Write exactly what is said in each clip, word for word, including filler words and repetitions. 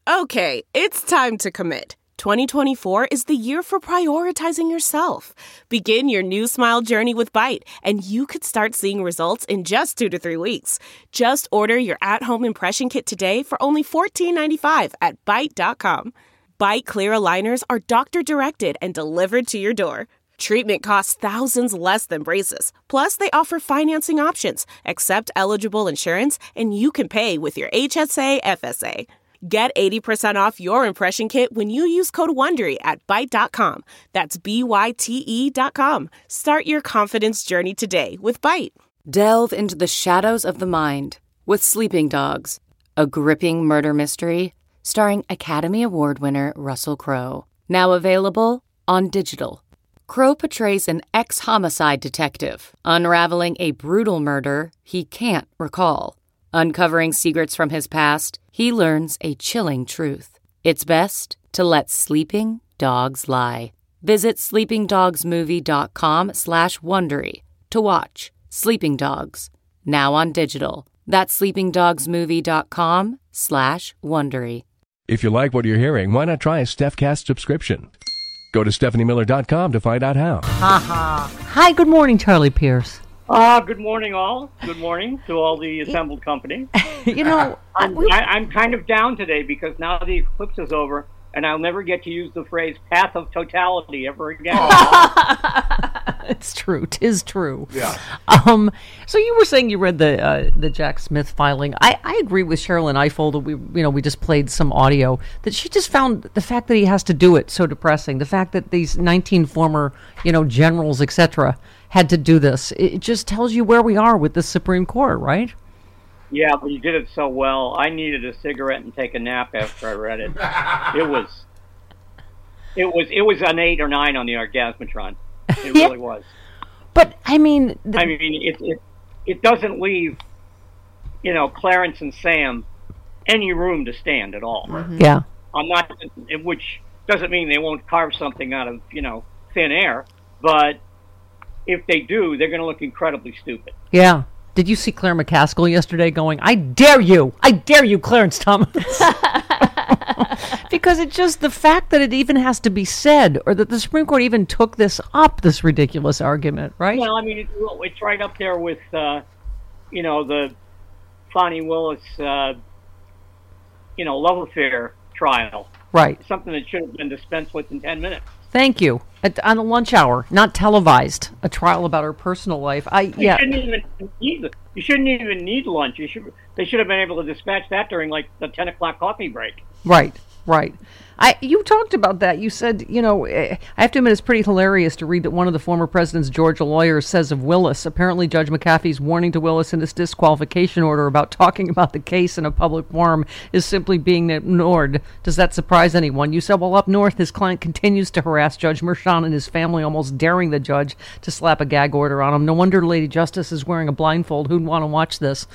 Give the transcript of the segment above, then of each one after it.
Okay, it's time to commit. twenty twenty-four is the year for prioritizing yourself. Begin your new smile journey with Byte, and you could start seeing results in just two to three weeks. Just order your at-home impression kit today for only fourteen ninety-five at byte dot com. Byte clear aligners are doctor-directed and delivered to your door. Treatment costs thousands less than braces. Plus, they offer financing options, accept eligible insurance, and you can pay with your H S A F S A. Get eighty percent off your impression kit when you use code WONDERY at byte dot com. That's B Y T E dot com. Start your confidence journey today with Byte. Delve into the shadows of the mind with Sleeping Dogs, a gripping murder mystery starring Academy Award winner Russell Crowe. Now available on digital. Crowe portrays an ex-homicide detective unraveling a brutal murder he can't recall. Uncovering secrets from his past, he learns a chilling truth. It's best to let sleeping dogs lie. Visit sleepingdogsmovie.com slash Wondery to watch Sleeping Dogs, now on digital. That's sleepingdogsmovie.com slash Wondery. If you like what you're hearing, why not try a StephCast subscription? Go to stephanie miller dot com to find out how. Ha ha. Hi, good morning, Charlie Pierce. Uh, good morning, all. Good morning to all the assembled company. You know, I'm, we... I, I'm kind of down today because now the eclipse is over, and I'll never get to use the phrase path of totality ever again. It's true. 'Tis true. Yeah. Um. So you were saying you read the uh, the Jack Smith filing. I, I agree with Sherilyn Eifold. We you know we just played some audio that she just found the fact that he has to do it so depressing. The fact that these nineteen former you know generals et cetera had to do this. It just tells you where we are with the Supreme Court, right? Yeah, but you did it so well. I needed a cigarette and take a nap after I read it. It was, it was, it was an eight or nine on the Orgasmatron. It Yeah. really was. But I mean, the, I mean, it, it it doesn't leave, you know, Clarence and Sam any room to stand at all. yeah, I'm not, which doesn't mean they won't carve something out of, you know, thin air, but if they do, they're going to look incredibly stupid. yeah. Did you see Claire McCaskill yesterday going, I dare you, I dare you, Clarence Thomas? Because it's just the fact that it even has to be said, or that the Supreme Court even took this up, this ridiculous argument, right? Well, I mean, it, it's right up there with, uh, you know, the Fonnie Willis, uh, you know, love affair trial. Right. Something that should have been dispensed with in ten minutes. Thank you. At, on the lunch hour, not televised, a trial about her personal life. I You yeah. shouldn't even need. You shouldn't even need lunch. You should. They should have been able to dispatch that during like the ten o'clock coffee break. Right, right. I you talked about that. You said, you know, eh, I have to admit it's pretty hilarious to read that one of the former president's Georgia lawyers says of Willis, apparently Judge McAfee's warning to Willis in this disqualification order about talking about the case in a public forum is simply being ignored. Does that surprise anyone? You said, well, up north, his client continues to harass Judge Merchan and his family, almost daring the judge to slap a gag order on him. No wonder Lady Justice is wearing a blindfold. Who'd want to watch this?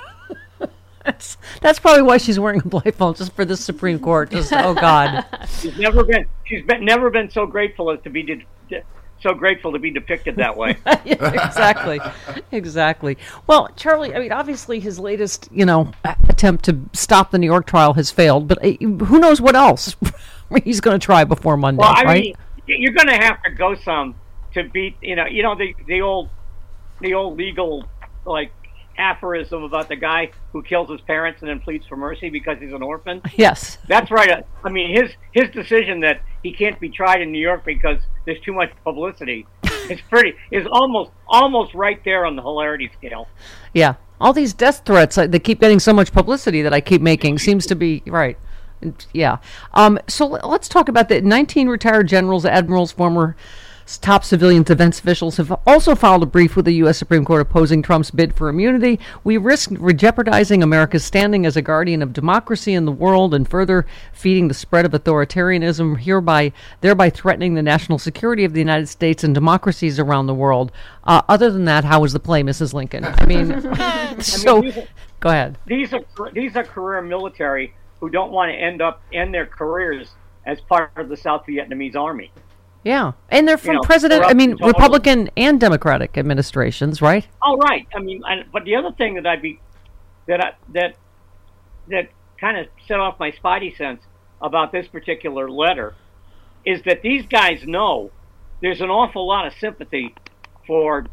That's, that's probably why she's wearing a blindfold, just for this Supreme Court. Just oh God, She's never been. She's been never been so grateful as to be de- de- so grateful to be depicted that way. Yeah, exactly, exactly. Well, Charlie, I mean, obviously his latest, you know, attempt to stop the New York trial has failed, but uh, who knows what else he's going to try before Monday, Well, I right? mean, you're going to have to go some to beat. You know, you know the the old the old legal like aphorism about the guy who kills his parents and then pleads for mercy because he's an orphan. Yes, That's right. I mean, his his decision that he can't be tried in New York because there's too much publicity is pretty is almost almost right there on the hilarity scale. yeah. All these death threats, uh, they keep getting so much publicity that I keep making seems to be right. Yeah. Um. So l- let's talk about the nineteen retired generals, admirals, former top civilian defense officials have also filed a brief with the U S Supreme Court opposing Trump's bid for immunity. We risk jeopardizing America's standing as a guardian of democracy in the world and further feeding the spread of authoritarianism, hereby thereby threatening the national security of the United States and democracies around the world. Uh, other than that, how was the play, Missus Lincoln? I mean, so I mean, these are, go ahead. These are these are career military who don't want to end up end their careers as part of the South Vietnamese army. Yeah, and they're from You know, president, I corrupt mean, total. Republican and Democratic administrations, right? Oh, right. I mean, I, but the other thing that I'd be that I, that that kind of set off my spidey sense about this particular letter is that these guys know there's an awful lot of sympathy for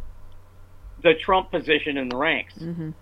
the Trump position in the ranks. Mm-hmm.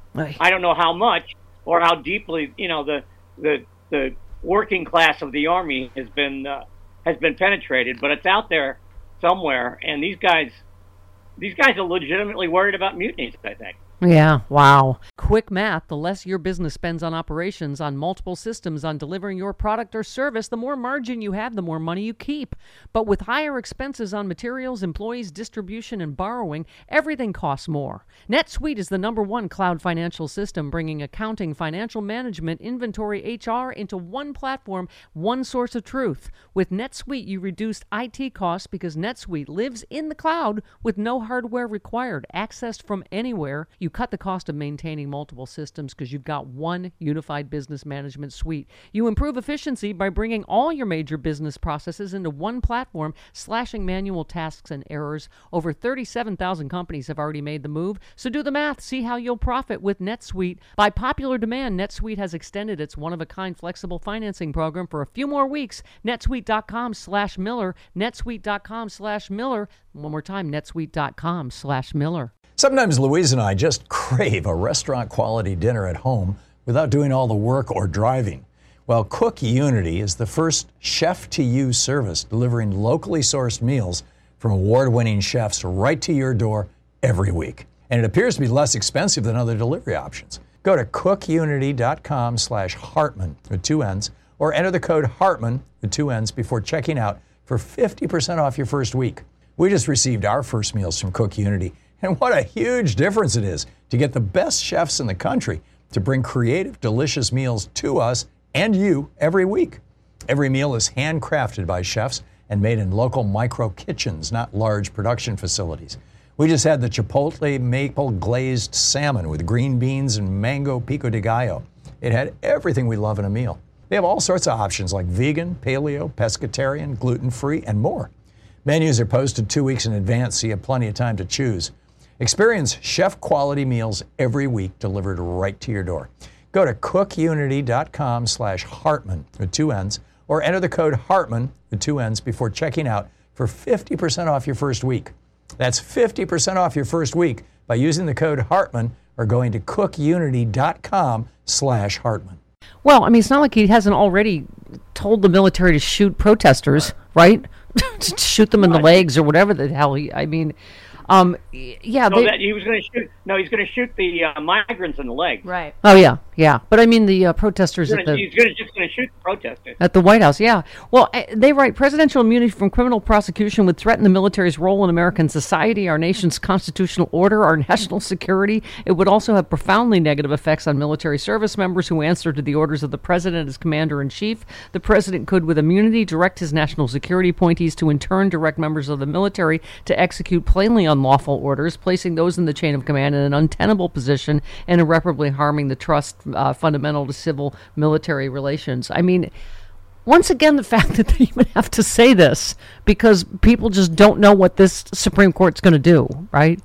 I don't know how much or how deeply, you know, the the the working class of the Army has been uh, has been penetrated, but it's out there somewhere, and these guys these guys are legitimately worried about mutinies, I think. Yeah, wow. Quick math, the less your business spends on operations, on multiple systems, on delivering your product or service, the more margin you have, the more money you keep. But with higher expenses on materials, employees, distribution, and borrowing, everything costs more. NetSuite is the number one cloud financial system, bringing accounting, financial management, inventory, H R into one platform, one source of truth. With NetSuite, you reduce I T costs because NetSuite lives in the cloud with no hardware required, accessed from anywhere. You cut the cost of maintaining multiple systems because you've got one unified business management suite. You improve efficiency by bringing all your major business processes into one platform, slashing manual tasks and errors. Over thirty-seven thousand companies have already made the move, so do the math. See how you'll profit with NetSuite. By popular demand, NetSuite has extended its one-of-a-kind flexible financing program for a few more weeks. netsuite.com slash Miller. netsuite.com slash Miller. One more time, netsuite.com slash Miller. Sometimes Louise and I just crave a restaurant-quality dinner at home without doing all the work or driving. Well, Cook Unity is the first chef-to-you service delivering locally sourced meals from award-winning chefs right to your door every week. And it appears to be less expensive than other delivery options. Go to cookunity.com slash Hartman with two N's or enter the code Hartman with two N's before checking out for fifty percent off your first week. We just received our first meals from Cook Unity. And what a huge difference it is to get the best chefs in the country to bring creative, delicious meals to us and you every week. Every meal is handcrafted by chefs and made in local micro kitchens, not large production facilities. We just had the Chipotle maple glazed salmon with green beans and mango pico de gallo. It had everything we love in a meal. They have all sorts of options like vegan, paleo, pescatarian, gluten-free, and more. Menus are posted two weeks in advance, so you have plenty of time to choose. Experience chef-quality meals every week delivered right to your door. Go to cookunity.com slash Hartman with two N's or enter the code Hartman with two N's before checking out for fifty percent off your first week. That's fifty percent off your first week by using the code Hartman or going to cookunity.com slash Hartman. Well, I mean, it's not like he hasn't already told the military to shoot protesters, right? To shoot them in the legs or whatever the hell he, I mean... Um, yeah, no, they, that he was going to shoot. No, he's going to shoot the uh, migrants in the leg. Right. Oh yeah, yeah. But I mean the uh, protesters He's at gonna, the he's gonna, just going to shoot the protesters at the White House. Yeah. Well, uh, they write presidential immunity from criminal prosecution would threaten the military's role in American society, our nation's constitutional order, our national security. It would also have profoundly negative effects on military service members who answer to the orders of the president as commander in chief. The president could, with immunity, direct his national security appointees to in turn direct members of the military to execute plainly unlawful orders, placing those in the chain of command in an untenable position and irreparably harming the trust uh, fundamental to civil military relations. I mean, once again, the fact that they even have to say this because people just don't know what this Supreme Court's going to do, right?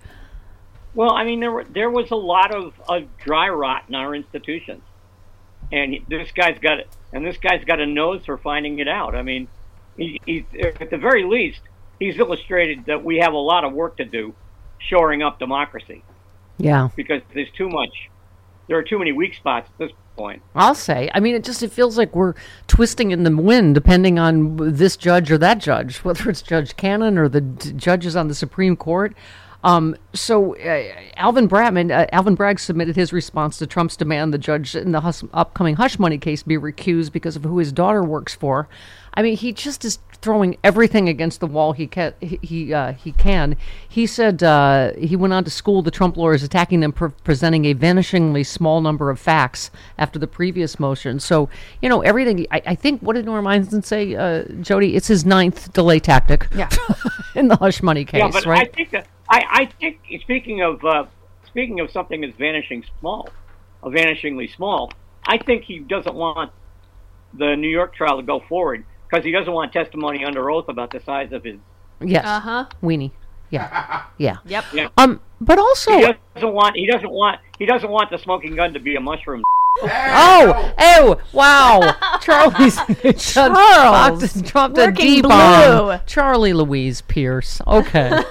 Well, I mean, there were, there was a lot of, of dry rot in our institutions, and he, this guy's got it, and this guy's got a nose for finding it out. I mean, he, he's at the very least, he's illustrated that we have a lot of work to do shoring up democracy. Yeah. Because there's too much, there are too many weak spots at this point. I'll say. I mean, it just, it feels like we're twisting in the wind depending on this judge or that judge, whether it's Judge Cannon or the d- judges on the Supreme Court. Um, so uh, Alvin Bragg, uh, Alvin Bragg submitted his response to Trump's demand the judge in the hus- upcoming hush money case be recused because of who his daughter works for. I mean, he just is throwing everything against the wall he can. He he, uh, he can. He said uh, he went on to school the Trump lawyers, attacking them for presenting a vanishingly small number of facts after the previous motion. So, you know, everything. I, I think, what did Norm Einstein say, uh, Jody? It's his ninth delay tactic. Yeah. In the hush money case, yeah, but right? I think that, I, I think speaking of uh, speaking of something that's vanishing small, uh, vanishingly small, I think he doesn't want the New York trial to go forward because he doesn't want testimony under oath about the size of his. Yes. Uh huh. Weenie. Yeah. Yeah. Yep. Yeah. Um. But also, He doesn't want. He doesn't want. He doesn't want the smoking gun to be a mushroom. Oh, oh, wow. Charlie's Charles, dropped a working D-bomb. blue. Charlie Louise Pierce. Okay.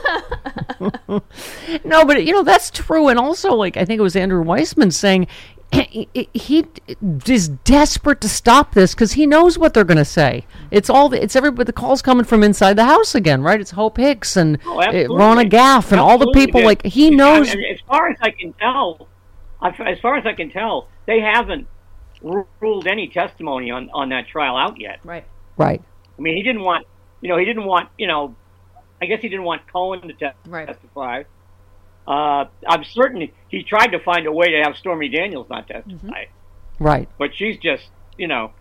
No, but, you know, that's true. And also, like, I think it was Andrew Weissman saying he, he is desperate to stop this because he knows what they're going to say. It's all, the, it's everybody, the calls coming from inside the house again, right? It's Hope Hicks and Oh, uh, absolutely. Ronna Gaff and all the Absolutely. people. Like, he knows. I mean, as far as I can tell, as far as I can tell, they haven't ruled any testimony on, on that trial out yet. Right. Right. I mean, he didn't want, you know, he didn't want, you know, I guess he didn't want Cohen to te- Right. testify. Uh, I'm certain he tried to find a way to have Stormy Daniels not testify, Mm-hmm. Right. but she's just, you know,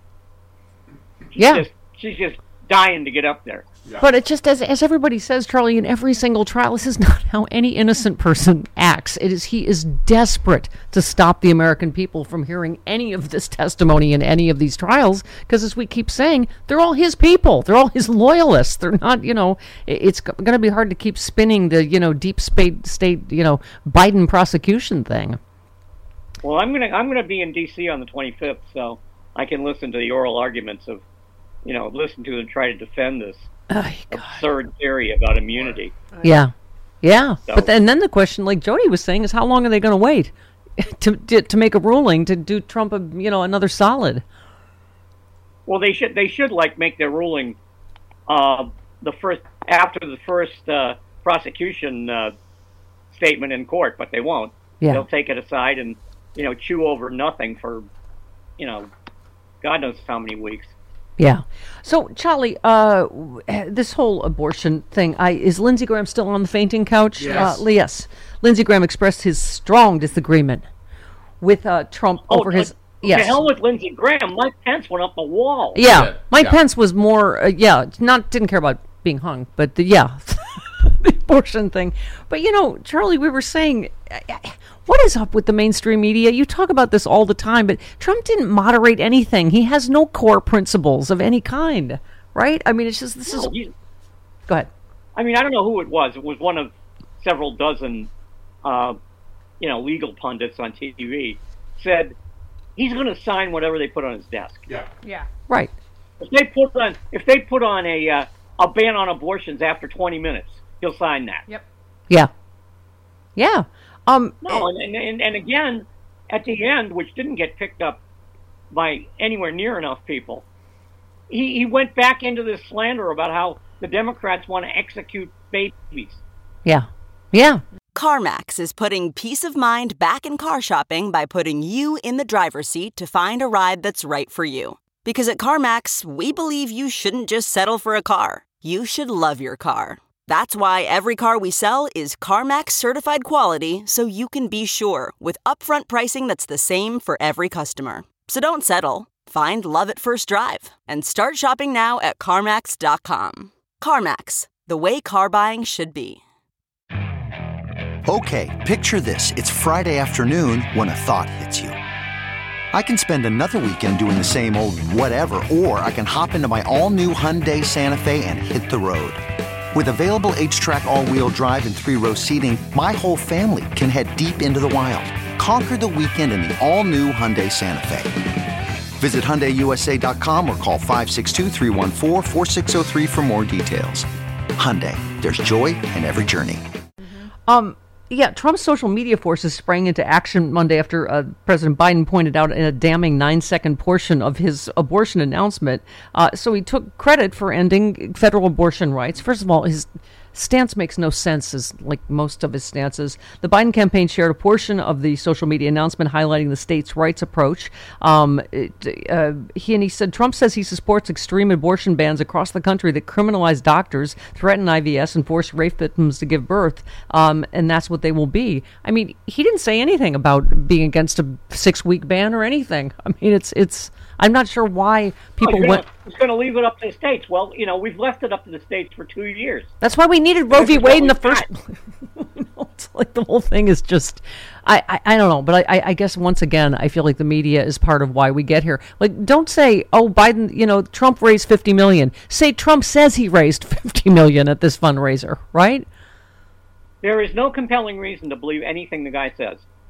she's Yeah. just, she's just dying to get up there. But it just, as as everybody says, Charlie, in every single trial, this is not how any innocent person acts. It is he is desperate to stop the American people from hearing any of this testimony in any of these trials, because as we keep saying, they're all his people. They're all his loyalists. They're not, you know, it- it's going to be hard to keep spinning the, you know, deep state, state, you know, Biden prosecution thing. Well, I'm gonna I'm gonna be in D C on the twenty-fifth, so I can listen to the oral arguments of, you know, listen to them try to defend this Oh, absurd theory about immunity. yeah. Yeah. So- But then, then the question, like Jody was saying, is how long are they going to wait to, to to make a ruling to do Trump, a, you know, another solid? Well, they should they should like make their ruling uh, the first after the first uh, prosecution uh, statement in court, but they won't. Yeah. They'll take it aside and, you know, chew over nothing for, you know, God knows how many weeks. Yeah. So, Charlie, uh, w- this whole abortion thing, I, is Lindsey Graham still on the fainting couch? Yes. Uh, yes. Lindsey Graham expressed his strong disagreement with uh, Trump over his. To Yes. hell with Lindsey Graham. Mike Pence went up the wall. Yeah. Yeah. Mike Yeah. Pence was more, uh, yeah, not didn't care about being hung, but the, yeah, the abortion thing. But, you know, Charlie, we were saying, uh, what is up with the mainstream media? You talk about this all the time, but Trump didn't moderate anything. He has no core principles of any kind, right? I mean, it's just, this is. No, you- Go ahead. I mean, I don't know who it was. It was one of several dozen, uh, you know, legal pundits on T V said he's going to sign whatever they put on his desk. Yeah. Yeah. Right. If they put on if they put on a uh, a ban on abortions after twenty minutes, he'll sign that. Yep. Yeah. Yeah. Um. No, and, and and again, at the end, which didn't get picked up by anywhere near enough people, he, he went back into this slander about how the Democrats want to execute babies. Yeah. Yeah. CarMax is putting peace of mind back in car shopping by putting you in the driver's seat to find a ride that's right for you. Because at CarMax, we believe you shouldn't just settle for a car. You should love your car. That's why every car we sell is CarMax certified quality, so you can be sure with upfront pricing that's the same for every customer. So don't settle. Find love at first drive and start shopping now at CarMax dot com. CarMax, the way car buying should be. Okay, picture this. It's Friday afternoon when a thought hits you. I can spend another weekend doing the same old whatever, or I can hop into my all-new Hyundai Santa Fe and hit the road. With available H-Track all-wheel drive and three-row seating, my whole family can head deep into the wild. Conquer the weekend in the all-new Hyundai Santa Fe. Visit Hyundai U S A dot com or call five six two, three one four, four six zero three for more details. Hyundai, there's joy in every journey. Um. Yeah, Trump's social media forces sprang into action Monday after uh, President Biden pointed out in a damning nine-second portion of his abortion announcement. Uh, so he took credit for ending federal abortion rights. First of all, his stance makes no sense, as like most of his stances. The Biden campaign shared a portion of the social media announcement highlighting the states' rights approach. Um, it, uh, he and he said Trump says he supports extreme abortion bans across the country that criminalize doctors, threaten I V S, and force rape victims to give birth, um, and that's what they will be. I mean, he didn't say anything about being against a six-week ban or anything. I mean, it's it's. I'm not sure why people oh, went. He's going to leave it up to the states. Well, you know, we've left it up to the states for two years. That's why we needed Roe v. This is what Wade in the we've first. You know, it's like the whole thing is just, I, I, I don't know, but I, I guess once again, I feel like the media is part of why we get here. Like, don't say, oh, Biden, you know, Trump raised fifty million. Say Trump says he raised fifty million at this fundraiser, right? There is no compelling reason to believe anything the guy says.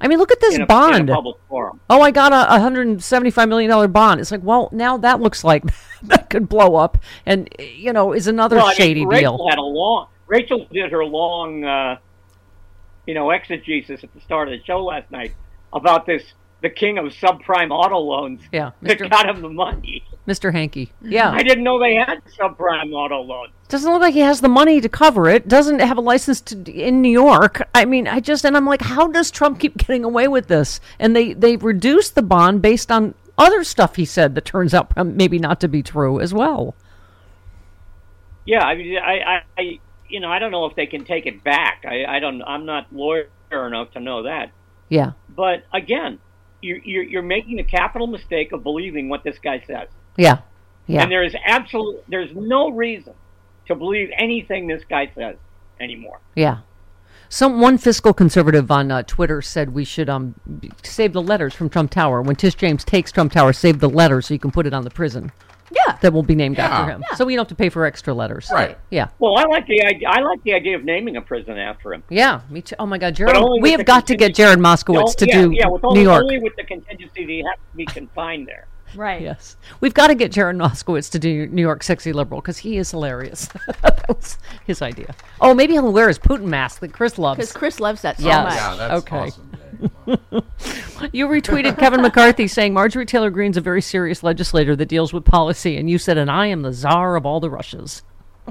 I mean, look at this in a, bond. in a public forum. Oh, I got a one hundred seventy-five million dollars bond. It's like, well, now that looks like that could blow up, and you know, is another well, I shady mean, Rachel deal. Had a long. Rachel did her long, uh, you know, exegesis at the start of the show last night about this. The king of subprime auto loans Yeah, that Mister got him the money. Mister Hankey. Yeah. I didn't know they had subprime auto loans. Doesn't look like he has the money to cover it. Doesn't have a license to in New York. I mean, I just and I'm like, how does Trump keep getting away with this? And they they reduced the bond based on other stuff he said that turns out maybe not to be true as well. Yeah, I mean, I, I, I you know, I don't know if they can take it back. I, I don't. I'm not lawyer enough to know that. Yeah. But again. You're, you're, you're making the capital mistake of believing what this guy says. Yeah, yeah. And there is absolute, there's no reason to believe anything this guy says anymore. Yeah. Some one fiscal conservative on uh, Twitter said we should um save the letters from Trump Tower. When Tish James takes Trump Tower, save the letters so you can put it on the prison. Yeah. That will be named Yeah. after him. Yeah. So we don't have to pay for extra letters. Right. Yeah. Well, I like the idea. I like the idea of naming a prison after him. Yeah, me too. Oh my God, Jared, only we with have the got to get contingency- Jared Moskowitz No, to yeah, do yeah, with only, New York. only with the contingency that he has to be confined there. Right. Yes, we've got to get Jared Moskowitz to do New York Sexy Liberal because he is hilarious. That was his idea. Oh, maybe he'll wear his Putin mask that Chris loves. Because Chris loves that so Yes. much. Yeah, that's Okay. awesome. Yeah, come on. You retweeted Kevin McCarthy saying Marjorie Taylor Greene's a very serious legislator that deals with policy, and you said, "And I am the czar of all the Russias."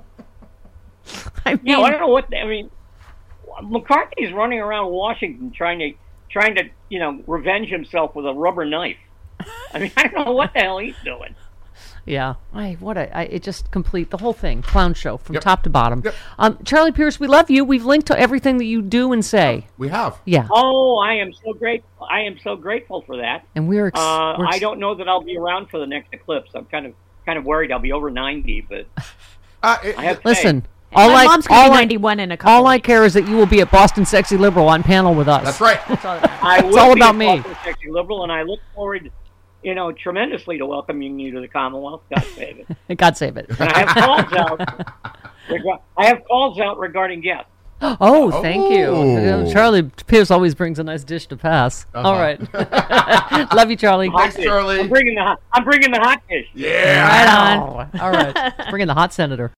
I mean, Yeah, I don't know what I mean. McCarthy's running around Washington trying to trying to you know revenge himself with a rubber knife. I mean, I don't know what the hell he's doing. yeah. I what a I, it just complete the whole thing clown show from Yep. top to bottom. Yep. Um, Charlie Pierce, we love you. We've linked to everything that you do and say. We have. Yeah, Oh, I am so grateful. I am so grateful for that. and we're. Ex- Uh, we're ex- I don't know that I'll be around for the next eclipse. I'm kind of kind of worried I'll be over ninety, but Uh, it- I have Listen, faith. And all my I mom's going to all be I, ninety-one in a couple all I weeks. care is that you will be at Boston Sexy Liberal on panel with us. That's right. I will all be about a me. Boston Sexy Liberal, and I look forward, you know, tremendously to welcoming you to the Commonwealth. God save it. God save it. And I have calls out. reg- I have calls out regarding guests. Oh, thank you. Oh. Charlie Pierce always brings a nice dish to pass. Uh-huh. All right. Love you, Charlie. Hot Thanks, dish. Charlie. I'm bringing the hot. I'm bringing the hot dish. Yeah. Right on. All right. Bring in the hot senator.